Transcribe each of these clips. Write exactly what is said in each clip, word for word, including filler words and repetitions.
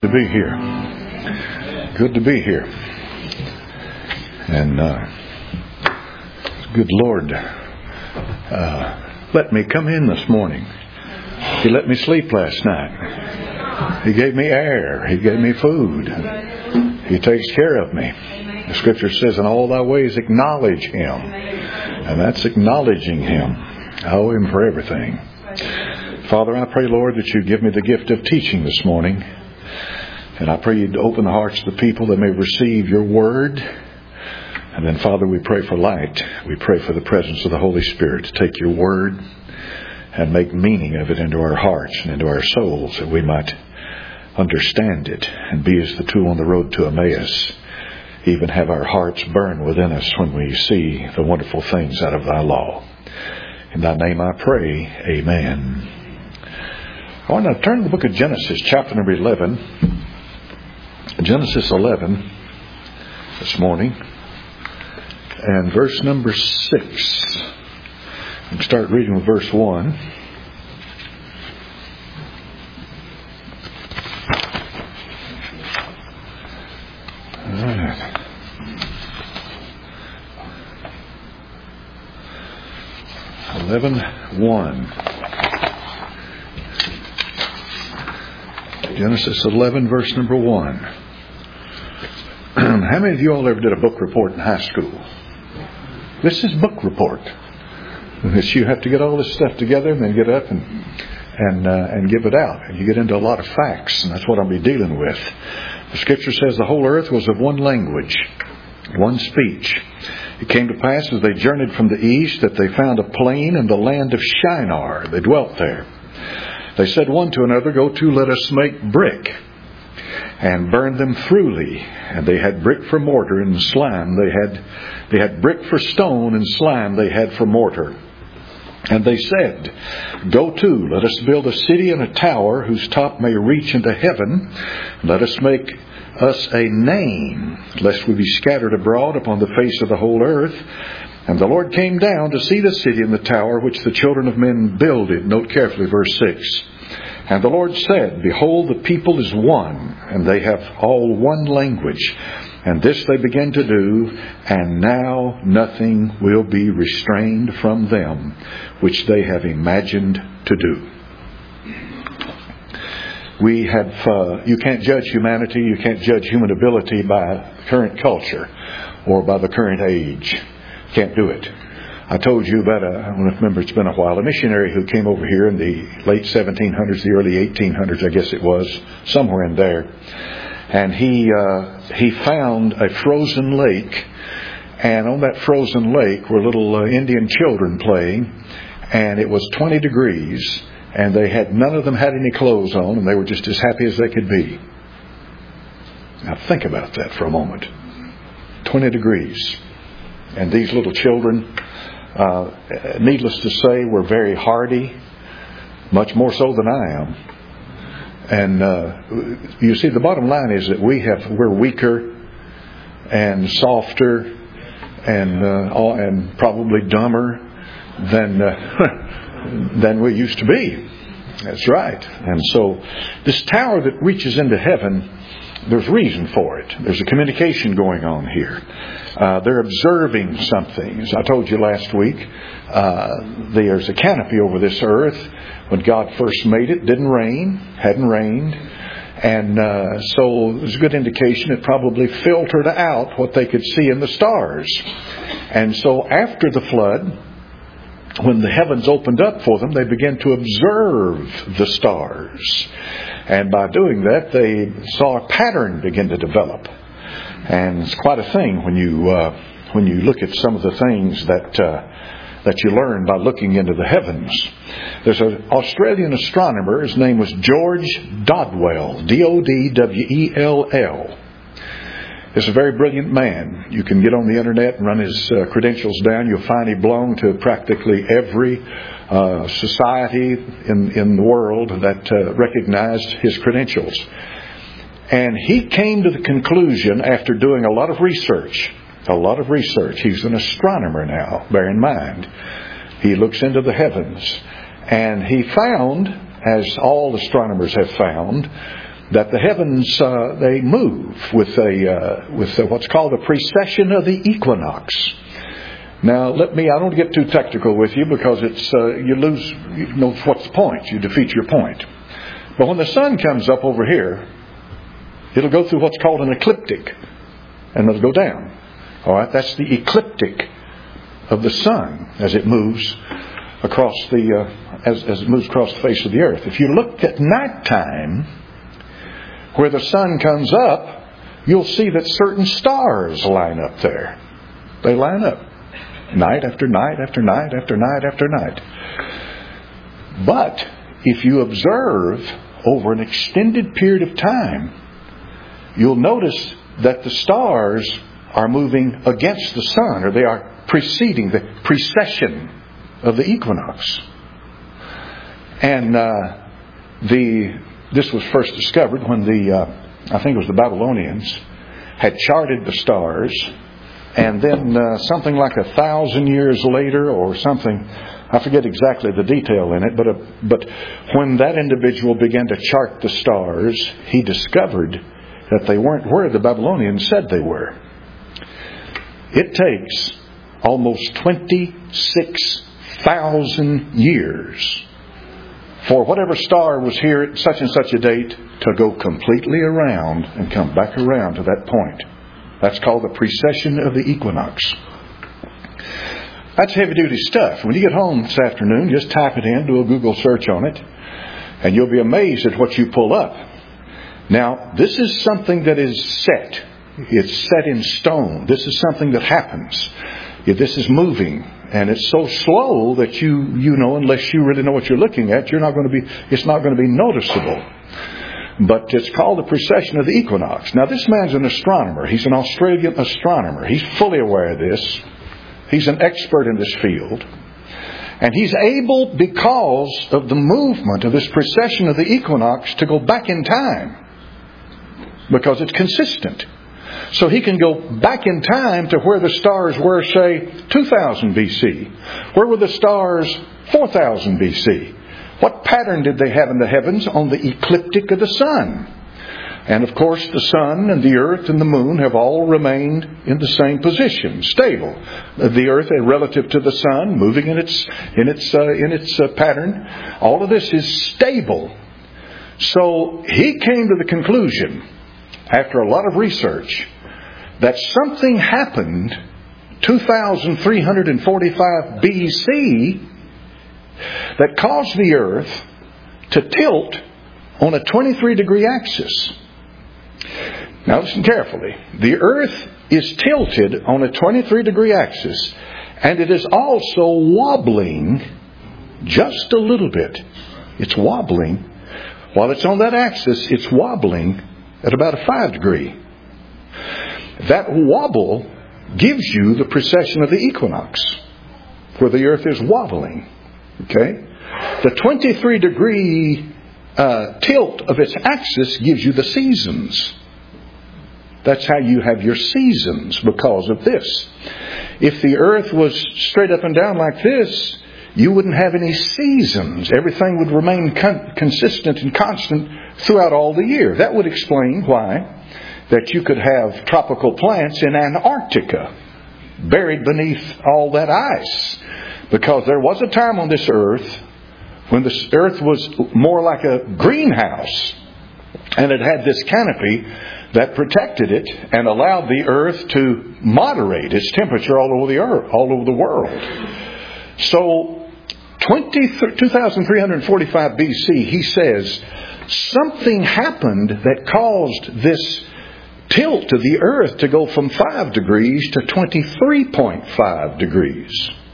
To be here. Good to be here. And uh, good Lord, uh, let me come in this morning. He let me sleep last night. He gave me air. He gave me food. He takes care of me. The Scripture says, in all thy ways acknowledge Him. And that's acknowledging Him. I owe Him for everything. Father, I pray, Lord, that you give me the gift of teaching this morning. And I pray you'd open the hearts of the people that may receive your word. And then, Father, we pray for light. We pray for the presence of the Holy Spirit to take your word and make meaning of it into our hearts and into our souls, that we might understand it and be as the two on the road to Emmaus. Even have our hearts burn within us when we see the wonderful things out of thy law. In thy name I pray, amen. I want to turn to the book of Genesis, chapter number eleven. Genesis eleven this morning. And verse number six. And start reading with verse one. All right. eleven one. Genesis eleven, verse number one. How many of you all ever did a book report in high school? This is book report. This, you have to get all this stuff together and then get up and and uh, and give it out. And you get into a lot of facts, and that's what I'll be dealing with. The Scripture says the whole earth was of one language, one speech. It came to pass as they journeyed from the east that they found a plain in the land of Shinar. They dwelt there. They said one to another, "Go to, let us make brick, and burn them throughly." And they had brick for mortar and slime. They had they had brick for stone, and slime they had for mortar. And they said, "Go to, let us build a city and a tower whose top may reach into heaven. Let us make us a name, lest we be scattered abroad upon the face of the whole earth." And the Lord came down to see the city and the tower which the children of men builded. Note carefully verse six. And the Lord said, "Behold, the people is one, and they have all one language. And this they begin to do, and now nothing will be restrained from them, which they have imagined to do." We have, uh, you can't judge humanity, you can't judge human ability by current culture or by the current age. Can't do it. I told you about, a, I don't remember, it's been a while, a missionary who came over here in the late seventeen hundreds, the early eighteen hundreds, I guess it was, somewhere in there. And he uh, he found a frozen lake, and on that frozen lake were little uh, Indian children playing, and it was twenty degrees, and they had none of them had any clothes on, and they were just as happy as they could be. Now think about that for a moment. twenty degrees. And these little children, uh, needless to say, were very hardy, much more so than I am. And uh, you see, the bottom line is that we have we're weaker and softer and uh, all, and probably dumber than uh, than we used to be. That's right. And so, this tower that reaches into heaven, there's reason for it. There's a communication going on here. Uh, they're observing something. As I told you last week, uh, there's a canopy over this earth. When God first made it, it didn't rain, hadn't rained. And uh, so there's a good indication it probably filtered out what they could see in the stars. And so after the flood, when the heavens opened up for them, they began to observe the stars. And by doing that, they saw a pattern begin to develop. And it's quite a thing when you uh, when you look at some of the things that uh, that you learn by looking into the heavens. There's an Australian astronomer. His name was George Dodwell, D O D W E L L. He's a very brilliant man. You can get on the internet and run his uh, credentials down. You'll find he belonged to practically every uh, society in, in the world that uh, recognized his credentials. And he came to the conclusion, after doing a lot of research, a lot of research, he's an astronomer now, bear in mind. He looks into the heavens. And he found, as all astronomers have found, that the heavens, uh, they move with a uh, with a, what's called a precession of the equinox. Now, let me, I don't get too technical with you because it's uh, you lose, you know, what's the point? You defeat your point. But when the sun comes up over here, it'll go through what's called an ecliptic, and it'll go down. All right, that's the ecliptic of the sun as it moves across the uh, as, as it moves across the face of the earth. If you look at nighttime, where the sun comes up, you'll see that certain stars line up there. They line up night after night after night after night after night. But if you observe over an extended period of time, you'll notice that the stars are moving against the sun, or they are preceding the precession of the equinox. And uh, the this was first discovered when the uh, I think it was the Babylonians had charted the stars, and then uh, something like a thousand years later, or something, I forget exactly the detail in it, but uh, but when that individual began to chart the stars, he discovered that they weren't where the Babylonians said they were. It takes almost twenty-six thousand years for whatever star was here at such and such a date to go completely around and come back around to that point. That's called the precession of the equinox. That's heavy-duty stuff. When you get home this afternoon, just type it in, do a Google search on it, and you'll be amazed at what you pull up. Now, this is something that is set. It's set in stone. This is something that happens. This is moving, and it's so slow that you, you know, unless you really know what you're looking at, you're not going to be, it's not going to be noticeable. But it's called the precession of the equinox. Now, this man's an astronomer. He's an Australian astronomer. He's fully aware of this. He's an expert in this field. And he's able, because of the movement of this precession of the equinox, to go back in time. Because it's consistent. So he can go back in time to where the stars were, say, two thousand B C. Where were the stars four thousand B C? What pattern did they have in the heavens on the ecliptic of the sun? And of course the sun and the earth and the moon have all remained in the same position, stable. The earth, relative to the sun, moving in its in its uh, in its uh, pattern. All of this is stable. So he came to the conclusion, after a lot of research, that something happened two thousand three hundred forty-five B C that caused the earth to tilt on a twenty-three degree axis. Now listen carefully. The earth is tilted on a twenty-three degree axis, and it is also wobbling just a little bit. It's wobbling. While it's on that axis, it's wobbling at about a five degree. That wobble gives you the precession of the equinox, where the earth is wobbling. Okay? The twenty-three degree uh, tilt of its axis gives you the seasons. That's how you have your seasons, because of this. If the earth was straight up and down like this, you wouldn't have any seasons. Everything would remain con- consistent and constant throughout all the year. That would explain why that you could have tropical plants in Antarctica buried beneath all that ice. Because there was a time on this earth when this earth was more like a greenhouse, and it had this canopy that protected it and allowed the earth to moderate its temperature all over the earth, all over the world. So two thousand three hundred forty-five B C, he says, something happened that caused this tilt of the earth to go from five degrees to twenty-three point five degrees.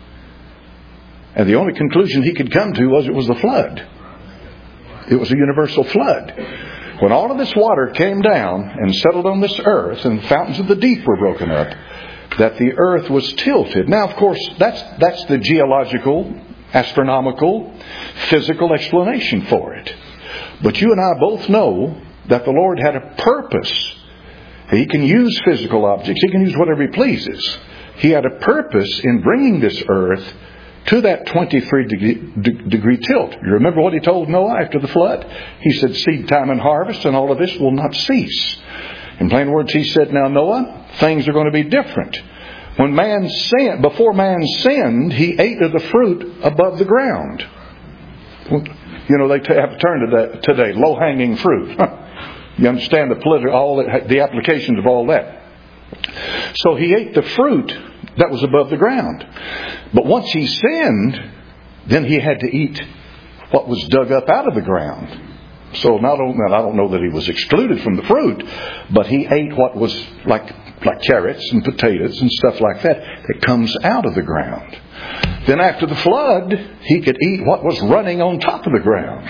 And the only conclusion he could come to was it was the flood. It was a universal flood. When all of this water came down and settled on this earth, and the fountains of the deep were broken up, that the earth was tilted. Now, of course, that's that's the geological, astronomical, physical explanation for it. But you and I both know that the Lord had a purpose. He can use physical objects. He can use whatever He pleases. He had a purpose in bringing this earth to that twenty-three degree, degree tilt. You remember what he told Noah after the flood? He said, seed time and harvest and all of this will not cease. In plain words, he said, now Noah, things are going to be different. When man sinned, before man sinned, he ate of the fruit above the ground. You know, they have a term today, today low-hanging fruit. You understand the political, all the, the applications of all that. So he ate the fruit that was above the ground. But once he sinned, then he had to eat what was dug up out of the ground. So not only, I don't know that he was excluded from the fruit, but he ate what was like like carrots and potatoes and stuff like that that comes out of the ground. Then after the flood, he could eat what was running on top of the ground.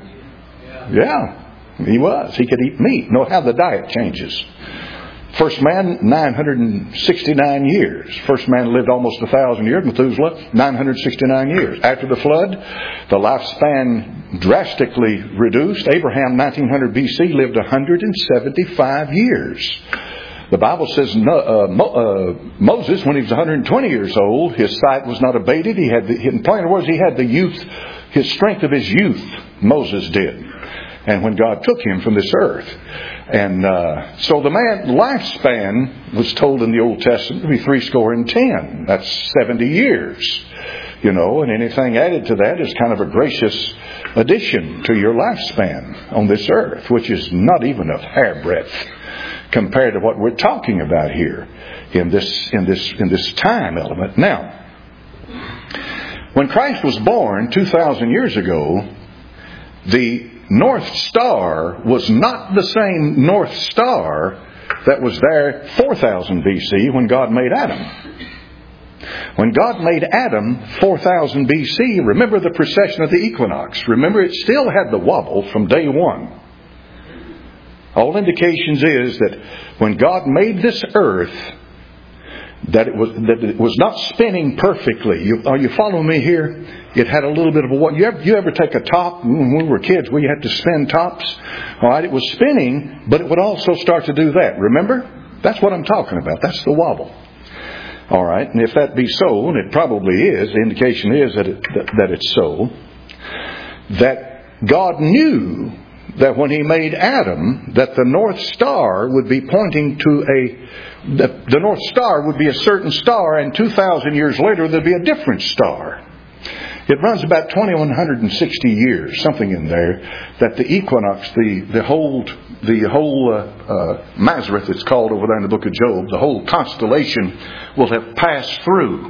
Yeah, he was. He could eat meat. Note how the diet changes. First man, nine hundred sixty-nine years. First man lived almost a thousand years. Methuselah, nine hundred sixty-nine years. After the flood, the lifespan drastically reduced. Abraham, nineteen hundred B C, lived one hundred seventy-five years. The Bible says uh, uh, Moses, when he was one hundred twenty years old, his sight was not abated. He had, the, in plain words, he had the youth, his strength of his youth. Moses did. And when God took him from this earth. And uh, so the man lifespan was told in the Old Testament to be three score and ten. That's seventy years. You know, and anything added to that is kind of a gracious addition to your lifespan on this earth, which is not even a hairbreadth compared to what we're talking about here in this in this in this time element. Now, when Christ was born two thousand years ago, the North Star was not the same North Star that was there four thousand B C when God made Adam. When God made Adam four thousand B C, remember the precession of the equinox. Remember, it still had the wobble from day one. All indications is that when God made this earth, that it was that it was not spinning perfectly. You, are you following me here? It had a little bit of a what? You ever, you ever take a top when we were kids? We had to spin tops. All right, it was spinning, but it would also start to do that. Remember? That's what I'm talking about. That's the wobble. All right, and if that be so, and it probably is, the indication is that it, that, that it's so. That God knew that when He made Adam, that the North Star would be pointing to a, the, the North Star would be a certain star, and two thousand years later there'd be a different star. It runs about twenty-one hundred sixty years, something in there, that the equinox, the, the whole, the whole uh, uh, Mazareth, it's called over there in the book of Job, the whole constellation will have passed through.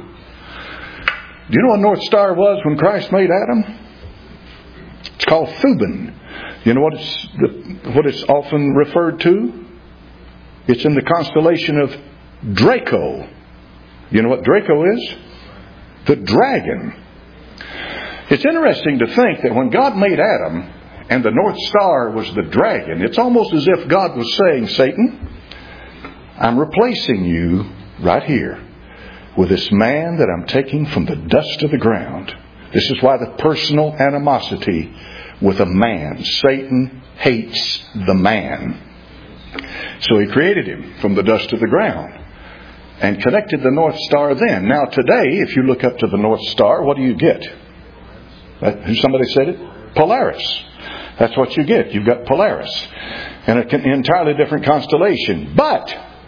Do you know what North Star was when Christ made Adam? It's called Thuban. You know what it's the, what it's often referred to? It's in the constellation of Draco. You know what Draco is? The dragon. It's interesting to think that when God made Adam and the North Star was the dragon, it's almost as if God was saying, Satan, I'm replacing you right here with this man that I'm taking from the dust of the ground. This is why the personal animosity with a man. Satan hates the man. So he created him from the dust of the ground and connected the North Star then. Now today, if you look up to the North Star, what do you get? That, somebody said it? Polaris. That's what you get. You've got Polaris. And an entirely different constellation. But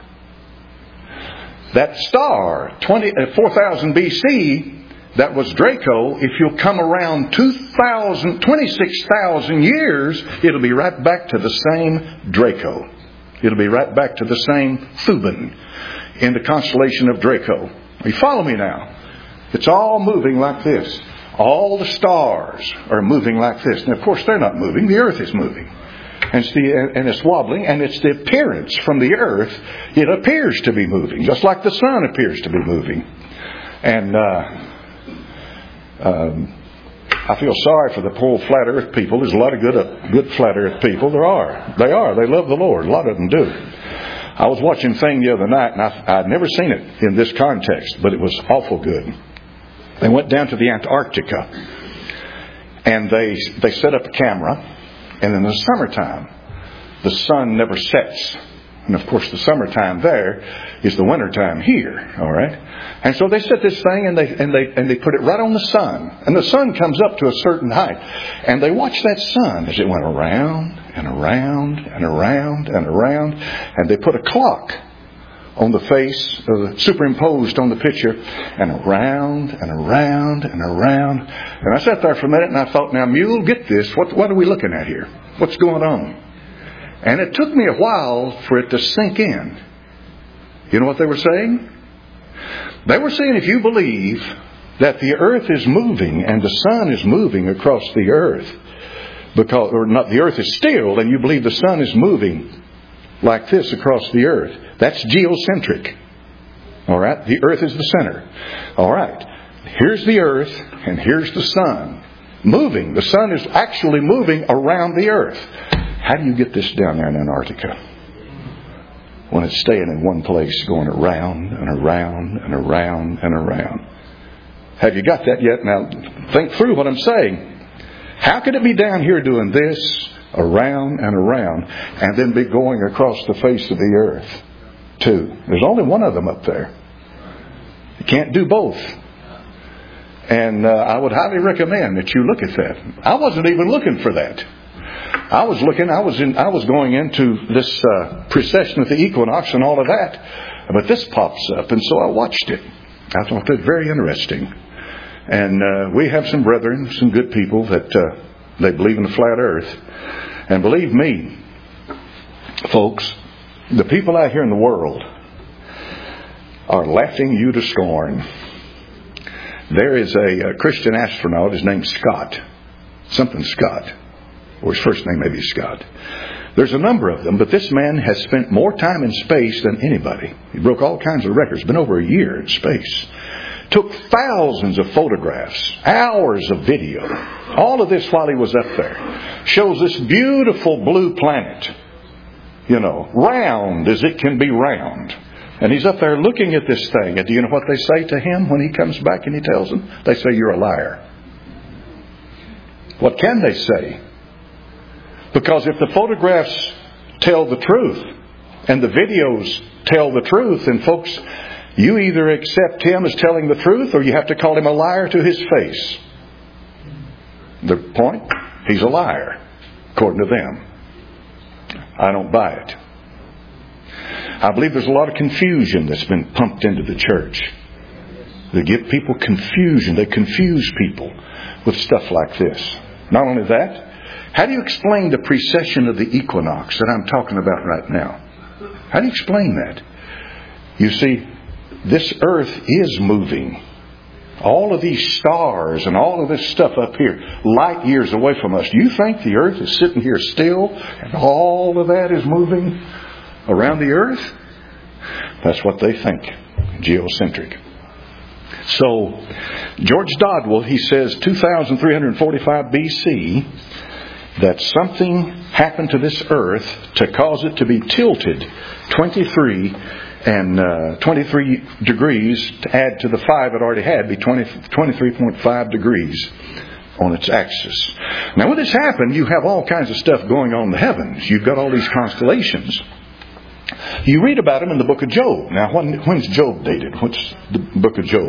that star, twenty, uh, four thousand B C, that was Draco, if you'll come around two thousand, twenty-six thousand years, it'll be right back to the same Draco. It'll be right back to the same Thuban in the constellation of Draco. You follow me now? It's all moving like this. All the stars are moving like this. And of course they're not moving. The earth is moving. And it's, the, and it's wobbling. And it's the appearance from the earth. It appears to be moving. Just like the sun appears to be moving. And uh, um, I feel sorry for the poor flat earth people. There's a lot of good uh, good flat earth people. There are. They are. They love the Lord. A lot of them do. I was watching a thing the other night. And I, I'd never seen it in this context. But it was awful good. They went down to the Antarctica and they they set up a camera, and in the summertime the sun never sets And of course the summertime there is the wintertime here. All right. And so they set this thing and they and they and they put it right on the sun. And the sun comes up to a certain height. And they watch that sun as it went around and around and around and around. And they put a clock on the face, uh, superimposed on the picture, and around and around and around. And I sat there for a minute and I thought, now Mule, get this. What, what are we looking at here? What's going on? And it took me a while for it to sink in. You know what they were saying? They were saying if you believe that the earth is moving and the sun is moving across the earth, because, or not, the earth is still, and you believe the sun is moving like this across the earth, that's geocentric. All right? The earth is the center. All right. Here's the earth and here's the sun moving. The sun is actually moving around the earth. How do you get this down there in Antarctica? When it's staying in one place, going around and around and around and around. Have you got that yet? Now, think through what I'm saying. How could it be down here doing this, around and around, and then be going across the face of the earth, too? There's only one of them up there. You can't do both. And uh, I would highly recommend that you look at that. I wasn't even looking for that. I was looking, I was in, I was going into this uh, precession of the equinox and all of that. But this pops up, and so I watched it. I thought that very interesting. And uh, we have some brethren, some good people that uh, they believe in the flat earth. And believe me, folks, the people out here in the world are laughing you to scorn. There is a, a Christian astronaut, his name's Scott. Something Scott. Or his first name may be Scott. There's a number of them, but this man has spent more time in space than anybody. He broke all kinds of records. Been over a year in space. Took thousands of photographs, hours of video. All of this while he was up there. Shows this beautiful blue planet. You know, round as it can be round. And he's up there looking at this thing. And do you know what they say to him when he comes back and he tells them? They say, you're a liar. What can they say? Because if the photographs tell the truth and the videos tell the truth, then folks, you either accept him as telling the truth or you have to call him a liar to his face. The point? He's a liar, according to them. I don't buy it. I believe there's a lot of confusion that's been pumped into the church. They give people confusion. They confuse people with stuff like this. Not only that, how do you explain the precession of the equinox that I'm talking about right now? How do you explain that? You see, this earth is moving. All of these stars and all of this stuff up here, light years away from us. Do you think the earth is sitting here still and all of that is moving around the earth? That's what they think. Geocentric. So, George Dodwell, he says two thousand three hundred forty-five B C, that something happened to this earth to cause it to be tilted twenty-three and uh, twenty-three degrees to add to the five it already had, be twenty, twenty-three point five degrees on its axis. Now when this happened, you have all kinds of stuff going on in the heavens. You've got all these constellations. You read about them in the book of Job. Now when, when's Job dated? What's the book of Job?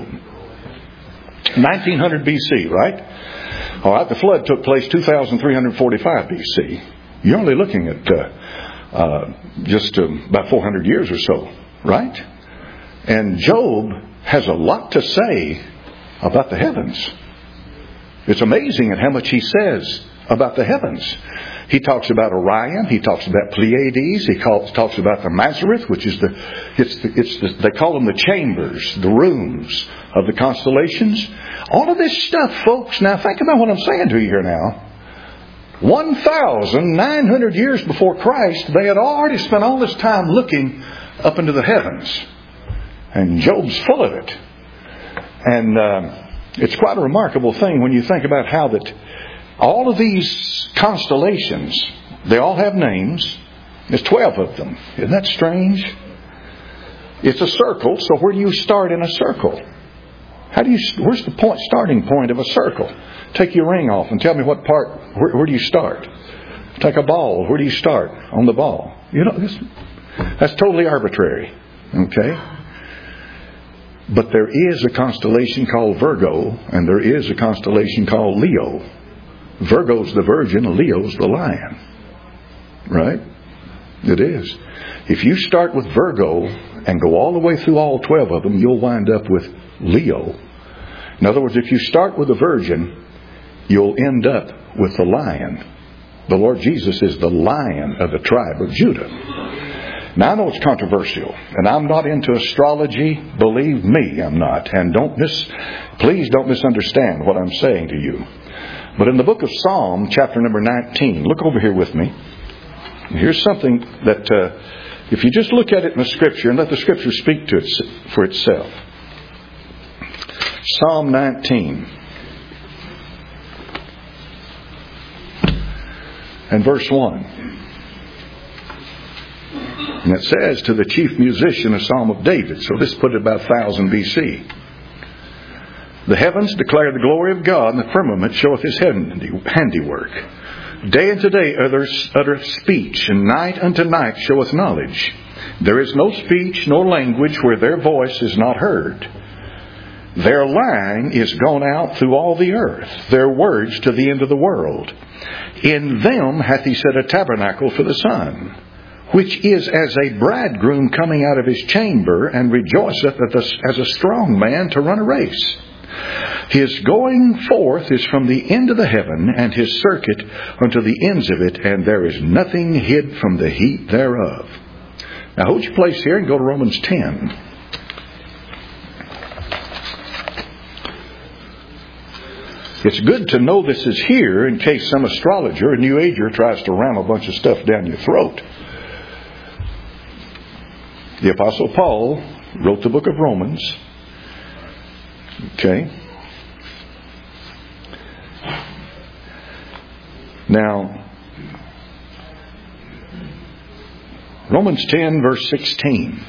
nineteen hundred B C, right? All right, the flood took place two thousand three hundred forty-five B C. You're only looking at uh, uh, just uh, about four hundred years or so, right? And Job has a lot to say about the heavens. It's amazing at how much he says about the heavens. He talks about Orion. He talks about Pleiades. He calls, talks about the Mazareth, which is the it's the, it's the, they call them the chambers, the rooms of the constellations. All of this stuff, folks. Now think about what I'm saying to you here now. one thousand nine hundred years before Christ, they had already spent all this time looking up into the heavens, and Job's full of it. And uh, it's quite a remarkable thing when you think about how that. All of these constellations, they all have names. There's twelve of them. Isn't that strange? It's a circle, so where do you start in a circle? How do you? Where's the point, starting point of a circle? Take your ring off and tell me what part. Where, where do you start? Take a ball. Where do you start on the ball? You know, this, That's totally arbitrary. Okay? But there is a constellation called Virgo, and there is a constellation called Leo. Virgo's the Virgin, Leo's the Lion. Right? It is. If you start with Virgo and go all the way through all twelve of them, you'll wind up with Leo. In other words, if you start with the Virgin, you'll end up with the Lion. The Lord Jesus is the Lion of the tribe of Judah. Now, I know it's controversial, and I'm not into astrology. Believe me, I'm not. And don't mis- please don't misunderstand what I'm saying to you. But in the book of Psalm, chapter number nineteen, look over here with me. Here's something that, uh, if you just look at it in the Scripture and let the Scripture speak to it for itself. Psalm nineteen. And verse one. And it says, to the chief musician, a psalm of David. So this put it about one thousand B C. The heavens declare the glory of God, and the firmament showeth his handiwork. Day unto day uttereth speech, and night unto night showeth knowledge. There is no speech nor language where their voice is not heard. Their line is gone out through all the earth, their words to the end of the world. In them hath he set a tabernacle for the sun, which is as a bridegroom coming out of his chamber, and rejoiceth as a strong man to run a race. His going forth is from the end of the heaven, and his circuit unto the ends of it, and there is nothing hid from the heat thereof. Now hold your place here and go to Romans ten. It's good to know this is here in case some astrologer or New Ager tries to ram a bunch of stuff down your throat. The Apostle Paul wrote the book of Romans. Okay. Now, Romans ten verse sixteen.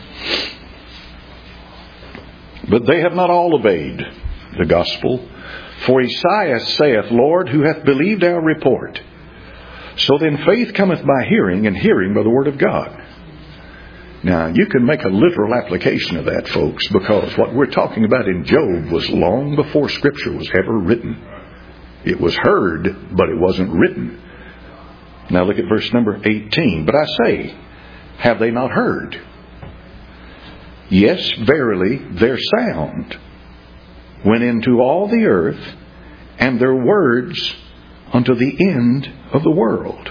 But they have not all obeyed the gospel. For Esaias saith, Lord, who hath believed our report? So then faith cometh by hearing, and hearing by the word of God. Now, you can make a literal application of that, folks, because what we're talking about in Job was long before Scripture was ever written. It was heard, but it wasn't written. Now look at verse number eighteen. But I say, have they not heard? Yes, verily, their sound went into all the earth, and their words unto the end of the world.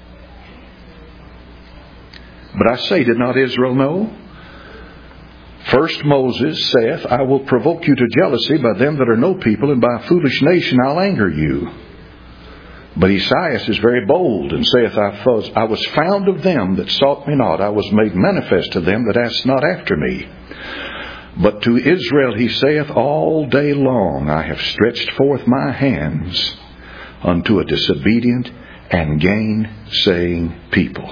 But I say, did not Israel know? First Moses saith, I will provoke you to jealousy by them that are no people, and by a foolish nation I'll anger you. But Esaias is very bold, and saith, I was found of them that sought me not. I was made manifest to them that asked not after me. But to Israel he saith, all day long I have stretched forth my hands unto a disobedient and gainsaying people.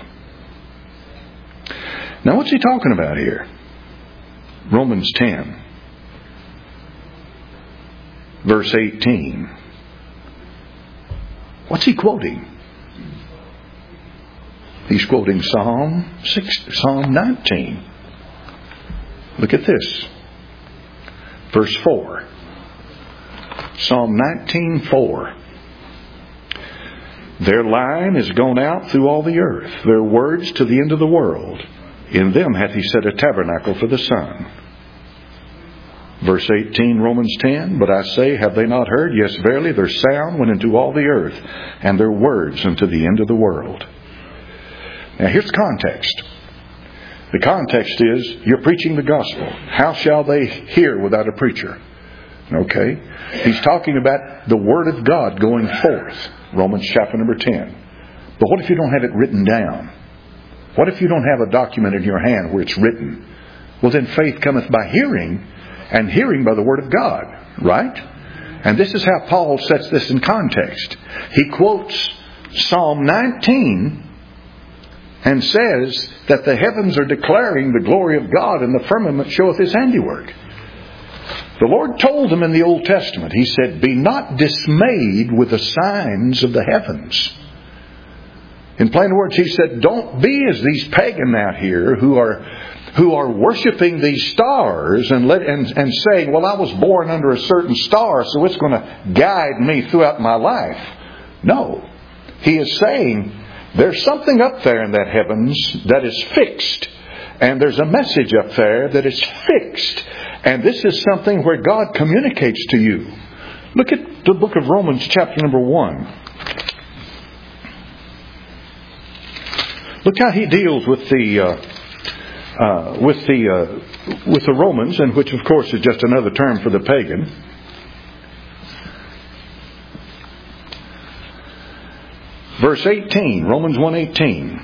Now what's he talking about here? Romans ten, verse eighteen. What's he quoting? He's quoting Psalm six, Psalm nineteen. Look at this. Verse four. Psalm nineteen four. Their line is gone out through all the earth, their words to the end of the world. In them hath he set a tabernacle for the sun. Verse eighteen, Romans ten. But I say, have they not heard? Yes, verily, their sound went into all the earth, and their words unto the end of the world. Now here's context. The context is, you're preaching the gospel. How shall they hear without a preacher? Okay? He's talking about the word of God going forth. Romans chapter number ten. But what if you don't have it written down? What if you don't have a document in your hand where it's written? Well, then faith cometh by hearing, and hearing by the word of God. Right? And this is how Paul sets this in context. He quotes Psalm nineteen and says that the heavens are declaring the glory of God, and the firmament showeth his handiwork. The Lord told them in the Old Testament, He said, be not dismayed with the signs of the heavens. In plain words, he said, don't be as these pagans out here who are who are worshiping these stars and, let, and, and saying, well, I was born under a certain star, so it's going to guide me throughout my life. No. He is saying there's something up there in that heavens that is fixed. And there's a message up there that is fixed. And this is something where God communicates to you. Look at the book of Romans chapter number one. Look how he deals with the uh, uh, with the uh, with the Romans, and which of course is just another term for the pagan. Verse eighteen, Romans one eighteen.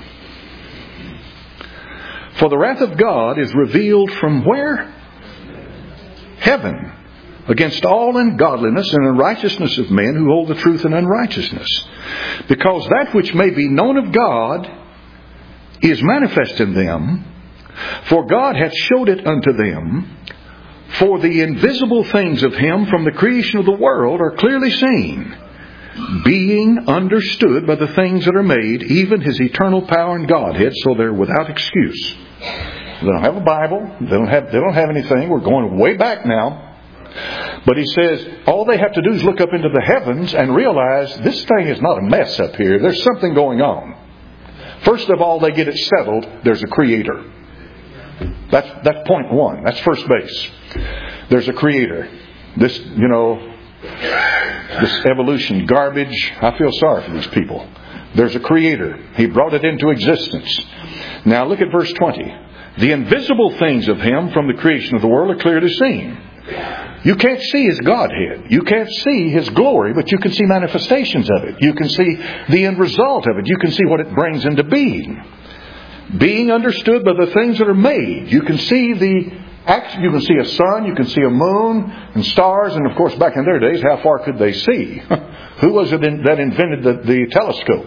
For the wrath of God is revealed from where? Heaven. Against all ungodliness and unrighteousness of men who hold the truth in unrighteousness. Because that which may be known of God is manifest in them, for God hath showed it unto them. For the invisible things of Him from the creation of the world are clearly seen, being understood by the things that are made, even His eternal power and Godhead, so they're without excuse. They don't have a Bible. They don't have, they don't have anything. We're going way back now. But he says all they have to do is look up into the heavens and realize this thing is not a mess up here. There's something going on. First of all, they get it settled. There's a Creator. That's that's point one. That's first base. There's a Creator. This, you know, this evolution garbage. I feel sorry for these people. There's a Creator. He brought it into existence. Now look at verse twenty. The invisible things of Him from the creation of the world are clearly seen. You can't see His Godhead. You can't see His glory, but you can see manifestations of it. You can see the end result of it. You can see what it brings into being. Being understood by the things that are made. You can see the act. You can see a sun. You can see a moon and stars. And of course, back in their days, how far could they see? Who was it that invented the, the telescope?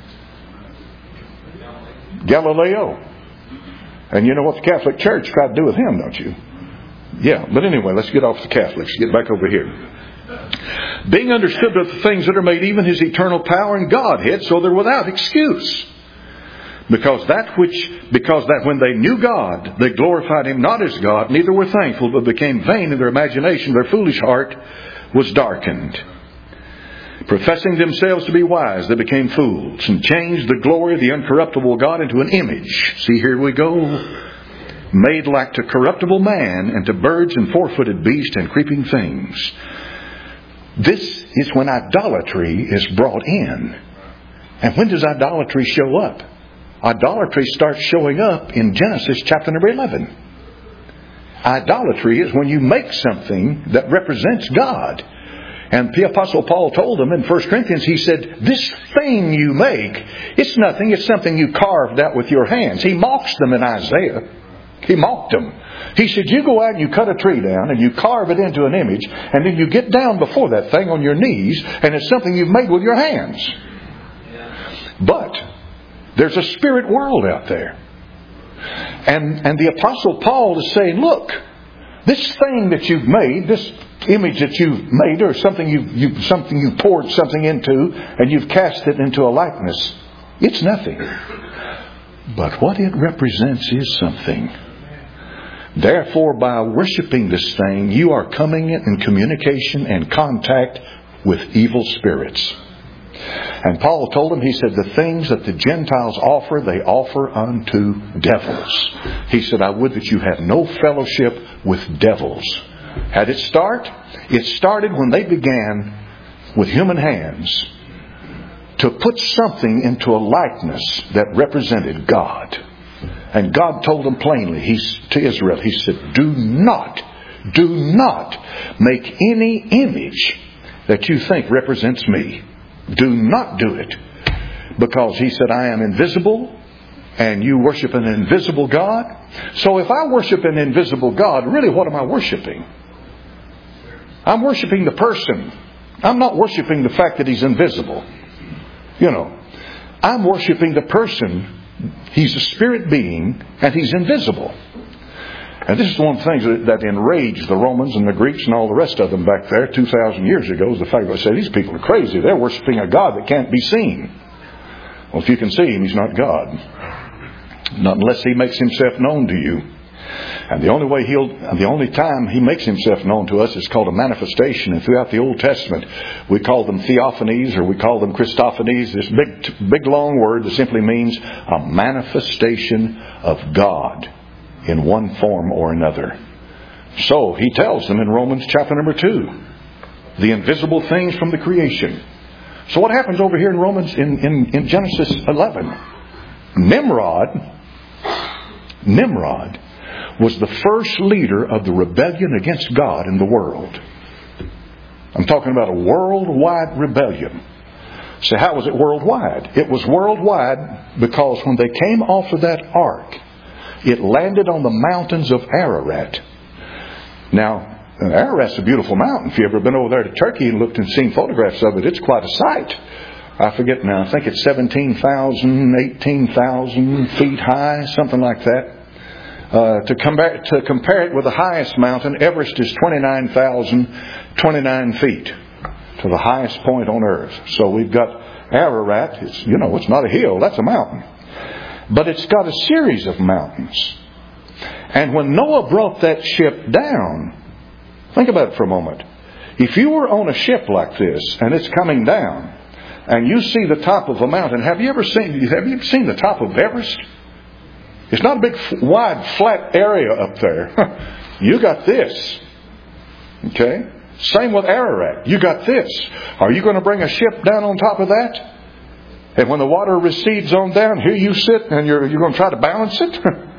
Galileo. And you know what the Catholic Church tried to do with him, don't you? Yeah, but anyway, let's get off the Catholics. Get back over here. Being understood of the things that are made, even His eternal power and Godhead, so they're without excuse. Because that which, because that when they knew God, they glorified Him not as God, neither were thankful, but became vain in their imagination. Their foolish heart was darkened. Professing themselves to be wise, they became fools, and changed the glory of the uncorruptible God into an image. See, here we go. Made like to corruptible man, and to birds and four-footed beasts and creeping things. This is when idolatry is brought in. And when does idolatry show up? Idolatry starts showing up in Genesis chapter number eleven. Idolatry is when you make something that represents God. And the Apostle Paul told them in First Corinthians, he said, this thing you make, it's nothing, it's something you carved out with your hands. He mocks them in Isaiah. He mocked them. He said, you go out and you cut a tree down and you carve it into an image, and then you get down before that thing on your knees, and it's something you've made with your hands. But there's a spirit world out there. And, and the Apostle Paul is saying, look, this thing that you've made, this image that you've made, or something you've, you've, something you poured something into, and you've cast it into a likeness, it's nothing. But what it represents is something. Therefore, by worshiping this thing, you are coming in communication and contact with evil spirits. And Paul told him, he said, the things that the Gentiles offer, they offer unto devils. He said, I would that you had no fellowship with devils. How did it start? It started when they began with human hands to put something into a likeness that represented God. And God told them plainly, He's to Israel, He said, do not, do not make any image that you think represents me. Do not do it. Because He said, I am invisible, and you worship an invisible God. So if I worship an invisible God, really what am I worshiping? I'm worshiping the person. I'm not worshiping the fact that He's invisible. You know, I'm worshiping the person. He's a spirit being, and He's invisible. And this is one of the things that, that enraged the Romans and the Greeks and all the rest of them back there two thousand years ago, is the fact that they said, these people are crazy. They're worshiping a God that can't be seen. Well, if you can see Him, He's not God. Not unless He makes Himself known to you. And the only way He'll, the only time He makes Himself known to us is called a manifestation. And throughout the Old Testament, we call them theophanies or we call them Christophanies. This big, big long word that simply means a manifestation of God in one form or another. So He tells them in Romans chapter number two, the invisible things from the creation. So what happens over here in Romans, in, in, in Genesis eleven? Nimrod, Nimrod was the first leader of the rebellion against God in the world. I'm talking about a worldwide rebellion. So how was it worldwide? It was worldwide because when they came off of that ark, it landed on the mountains of Ararat. Now, Ararat's a beautiful mountain. If you've ever been over there to Turkey and looked and seen photographs of it, it's quite a sight. I forget now. I think it's seventeen thousand, eighteen thousand feet high, something like that. Uh, to compare to compare it with the highest mountain, Everest is twenty-nine thousand twenty-nine feet to the highest point on earth. So we've got Ararat. It's, you know, it's not a hill. That's a mountain. But it's got a series of mountains. And when Noah brought that ship down, think about it for a moment. If you were on a ship like this and it's coming down and you see the top of a mountain, have you ever seen, have you ever seen the top of Everest? It's not a big, wide, flat area up there. You got this. Okay? Same with Ararat. You got this. Are you going to bring a ship down on top of that? And when the water recedes on down, here you sit and you're, you're going to try to balance it?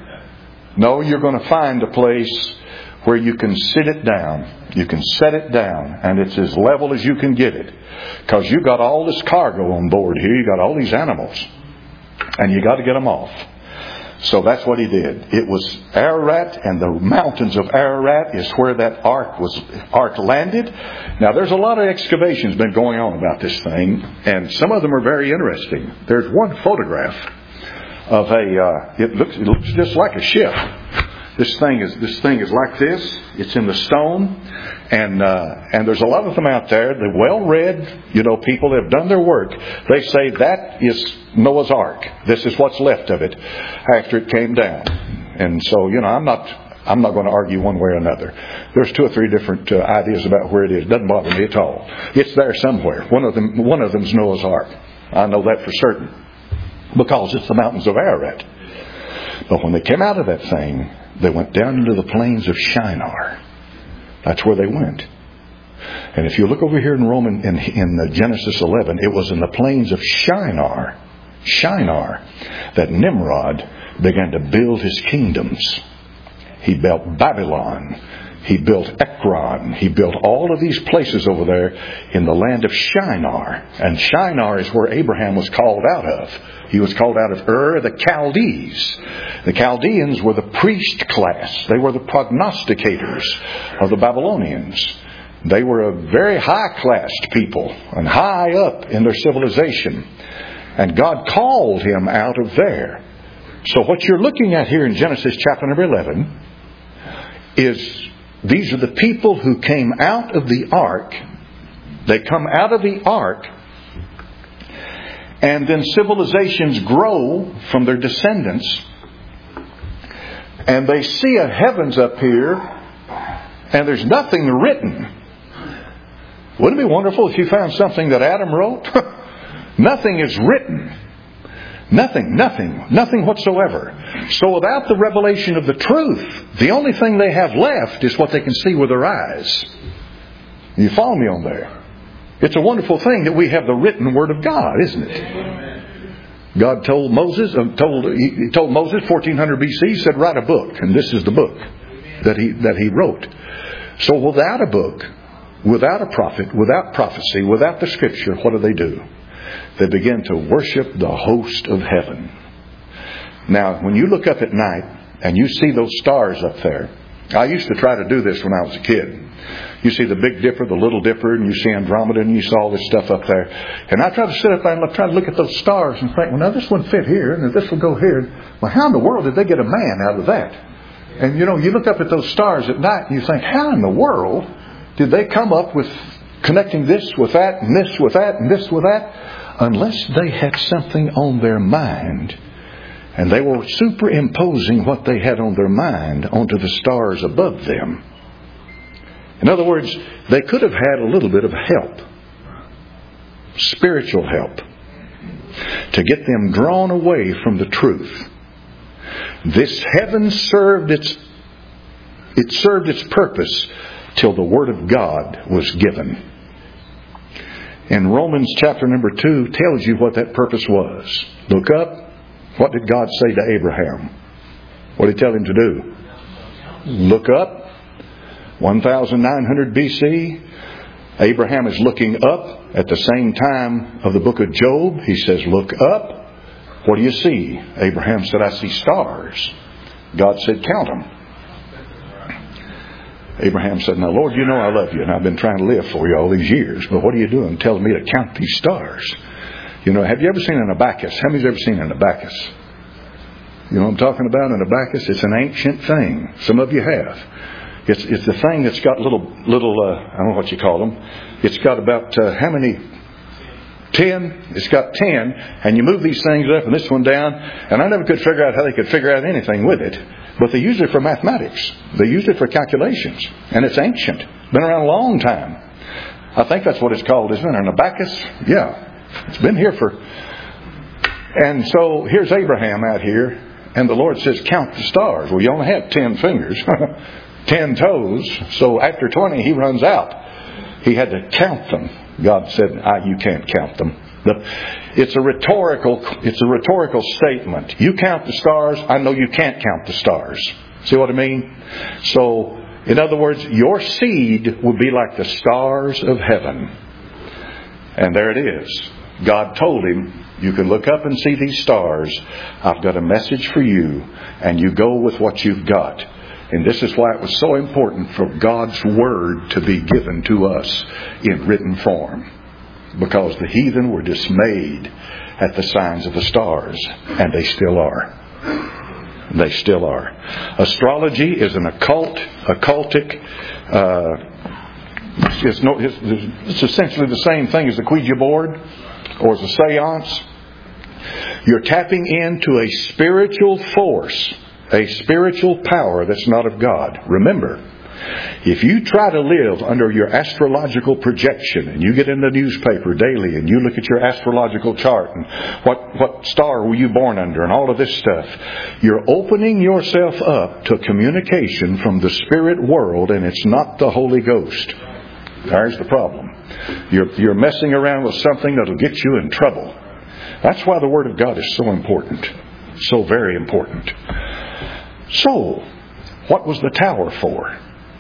No, you're going to find a place where you can sit it down. You can set it down and it's as level as you can get it. Because you got all this cargo on board here. You got all these animals. And you got to get them off. So that's what he did. It was Ararat, and the mountains of Ararat is where that ark was ark landed. Now there's a lot of excavations been going on about this thing, and some of them are very interesting. There's one photograph of a. Uh, it looks it looks just like a ship. This thing is this thing is like this. It's in the stone, and uh, and there's a lot of them out there. The well-read, you know, people that have done their work. They say that is Noah's Ark. This is what's left of it after it came down. And so, you know, I'm not I'm not going to argue one way or another. There's two or three different uh, ideas about where it is. It doesn't bother me at all. It's there somewhere. One of them one of them's Noah's Ark. I know that for certain because it's the mountains of Ararat. But when they came out of that thing, they went down into the plains of Shinar. That's where they went. And if you look over here in Roman in, in Genesis eleven, it was in the plains of Shinar, Shinar, that Nimrod began to build his kingdoms. He built Babylon. He built Ekron. He built all of these places over there in the land of Shinar. And Shinar is where Abraham was called out of. He was called out of Ur, the Chaldees. The Chaldeans were the priest class. They were the prognosticators of the Babylonians. They were a very high-classed people and high up in their civilization. And God called him out of there. So what you're looking at here in Genesis chapter number eleven is these are the people who came out of the ark. They come out of the ark, and then civilizations grow from their descendants, and they see a heavens up here, and there's nothing written. Wouldn't it be wonderful if you found something that Adam wrote? Nothing is written. Nothing, nothing, nothing whatsoever. So without the revelation of the truth, the only thing they have left is what they can see with their eyes. You follow me on there? It's a wonderful thing that we have the written Word of God, isn't it? God told Moses, uh, told he told Moses fourteen hundred B C, he said, write a book, and this is the book that he that he wrote. So without a book, without a prophet, without prophecy, without the Scripture, what do they do? They begin to worship the host of heaven. Now, when you look up at night and you see those stars up there, I used to try to do this when I was a kid. You see the Big Dipper, the Little Dipper, and you see Andromeda, and you saw all this stuff up there. And I try to sit up there and try to look at those stars and think, well, now this one fit here, and this will go here. Well, how in the world did they get a man out of that? And, you know, you look up at those stars at night and you think, how in the world did they come up with connecting this with that and this with that and this with that? unless they had something on their mind, and they were superimposing what they had on their mind onto the stars above them. In other words, they could have had a little bit of help, spiritual help, to get them drawn away from the truth. This heaven served its it served its purpose till the Word of God was given. And Romans chapter number two tells you what that purpose was. Look up. What did God say to Abraham? What did He tell him to do? Look up. one thousand nine hundred B C, Abraham is looking up. At the same time of the book of Job, he says, look up. What do you see? Abraham said, I see stars. God said, count them. Abraham said, now Lord, you know I love you, and I've been trying to live for you all these years, but what are you doing telling me to count these stars? You know, have you ever seen an abacus? How many's ever seen an abacus? You know what I'm talking about? An abacus? It's an ancient thing. Some of you have. It's it's the thing that's got little, little uh, I don't know what you call them. It's got about, uh, how many? Ten. It's got ten. And you move these things up and this one down. And I never could figure out how they could figure out anything with it. But they use it for mathematics. They use it for calculations. And it's ancient. Been around a long time. I think that's what it's called, isn't it? An abacus? Yeah. It's been here for... And so here's Abraham out here. And the Lord says, count the stars. Well, you only have ten fingers. ten toes. So after twenty, he runs out. He had to count them. God said, ah, you can't count them. The, it's a rhetorical, it's a rhetorical statement. You count the stars. I know you can't count the stars. See what I mean? So, in other words, your seed will be like the stars of heaven. And there it is. God told him, you can look up and see these stars. I've got a message for you. And you go with what you've got. And this is why it was so important for God's Word to be given to us in written form. Because the heathen were dismayed at the signs of the stars. And they still are. They still are. Astrology is an occult, occultic, uh, it's, no, it's, it's essentially the same thing as the Ouija board or as a seance. You're tapping into a spiritual force, a spiritual power that's not of God. Remember, if you try to live under your astrological projection and you get in the newspaper daily and you look at your astrological chart and what, what star were you born under and all of this stuff, you're opening yourself up to communication from the spirit world, and it's not the Holy Ghost. There's the problem. You're, you're messing around with something that'll get you in trouble. That's why the Word of God is so important. So very important. So, what was the tower for?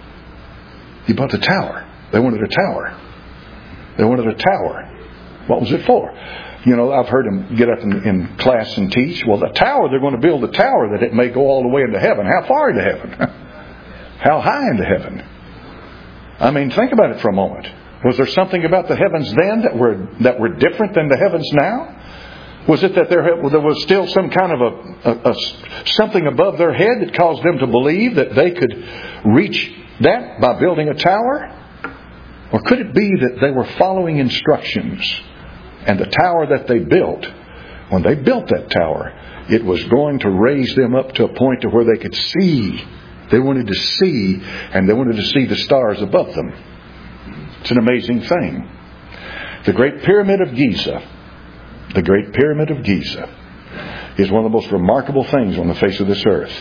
He built a tower. They wanted a tower. They wanted a tower. What was it for? You know, I've heard them get up in, in class and teach. Well, the tower, they're going to build a tower that it may go all the way into heaven. How far into heaven? How high into heaven? I mean, think about it for a moment. Was there something about the heavens then that were that were different than the heavens now? Was it that there, there was still some kind of a, a, a something above their head that caused them to believe that they could reach that by building a tower? Or could it be that they were following instructions, and the tower that they built, when they built that tower, it was going to raise them up to a point to where they could see. They wanted to see, and they wanted to see the stars above them. It's an amazing thing. The Great Pyramid of Giza, the Great Pyramid of Giza, is one of the most remarkable things on the face of this earth.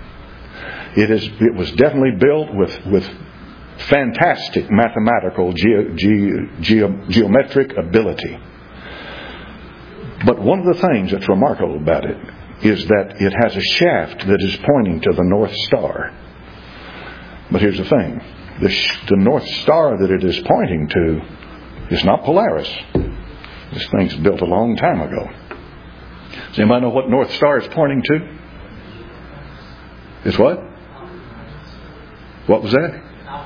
It is. It was definitely built with with fantastic mathematical ge- ge- ge- geometric ability. But one of the things that's remarkable about it is that it has a shaft that is pointing to the North Star. But here's the thing. The, sh- the North Star that it is pointing to is not Polaris. This thing's built a long time ago. Does anybody know what North Star is pointing to? It's what? What was that?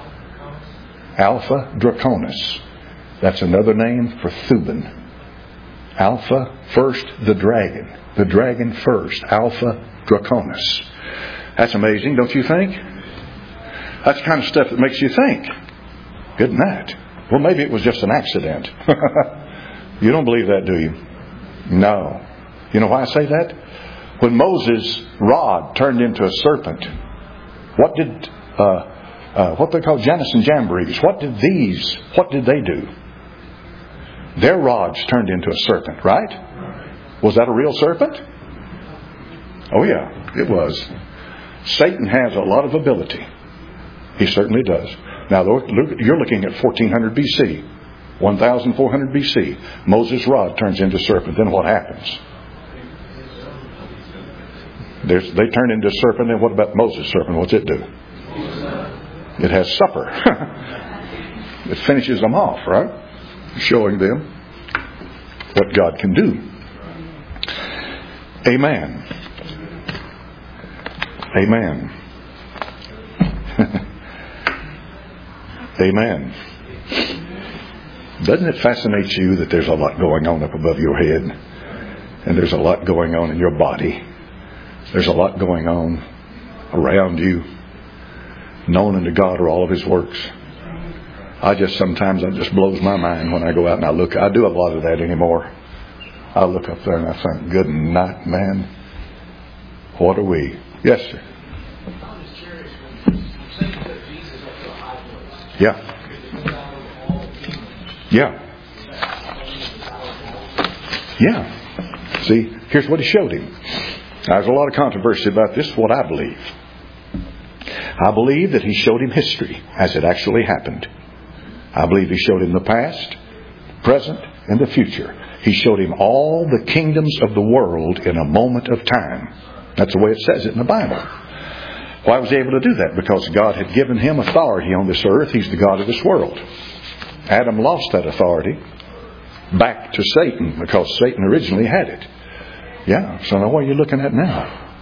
Alpha Draconis. That's another name for Thuban. Alpha, first the dragon. The dragon first. Alpha Draconis. That's amazing, don't you think? That's the kind of stuff that makes you think. Isn't that? Well, maybe it was just an accident. You don't believe that, do you? No. You know why I say that? When Moses' rod turned into a serpent, what did uh, uh, what they call Jannes and Jambres? What did these? What did they do? Their rods turned into a serpent, right? Was that a real serpent? Oh yeah, it was. Satan has a lot of ability. He certainly does. Now you're looking at fourteen hundred B C, fourteen hundred B C. Moses' rod turns into a serpent. Then what happens? There's, they turn into a serpent. And what about Moses' serpent? What's it do? It has supper. It finishes them off, right? Showing them what God can do. Amen. Amen. Amen. Doesn't it fascinate you that there's a lot going on up above your head? And there's a lot going on in your body. There's a lot going on around you. Known unto God are all of His works. I just sometimes, it just blows my mind when I go out and I look. I do a lot of that anymore. I look up there and I think, good night, man. What are we? Yes, sir. I'm just curious, when you say you put Jesus up to a high place. Yeah. Yeah. Yeah. See, here's what He showed him. There's a lot of controversy about this, what I believe. I believe that He showed him history as it actually happened. I believe He showed him the past, present, and the future. He showed him all the kingdoms of the world in a moment of time. That's the way it says it in the Bible. Why was He able to do that? Because God had given him authority on this earth. He's the God of this world. Adam lost that authority back to Satan because Satan originally had it. Yeah, so now what are you looking at now?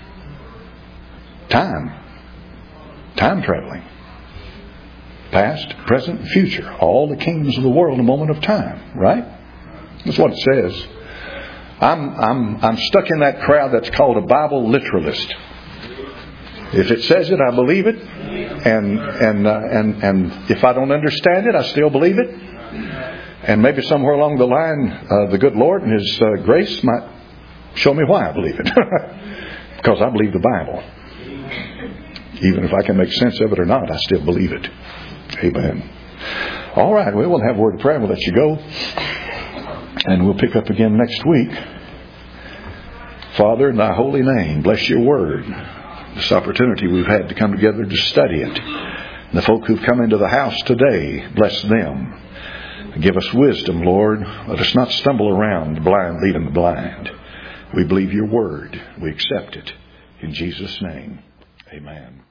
Time. Time traveling. Past, present, future. All the kingdoms of the world in a moment of time. Right? That's what it says. I'm, I'm, I'm stuck in that crowd that's called a Bible literalist. If it says it, I believe it. And, and, uh, and, and if I don't understand it, I still believe it. And maybe somewhere along the line, uh, the good Lord and His uh, grace might show me why I believe it. Because I believe the Bible. Even if I can make sense of it or not, I still believe it. Amen. All right, well, we'll have a word of prayer. We'll let you go. And we'll pick up again next week. Father, in Thy holy name, bless Your word. This opportunity we've had to come together to study it. And the folk who've come into the house today, bless them. Give us wisdom, Lord. Let us not stumble around the blind leading the blind. We believe Your word. We accept it. In Jesus' name, amen.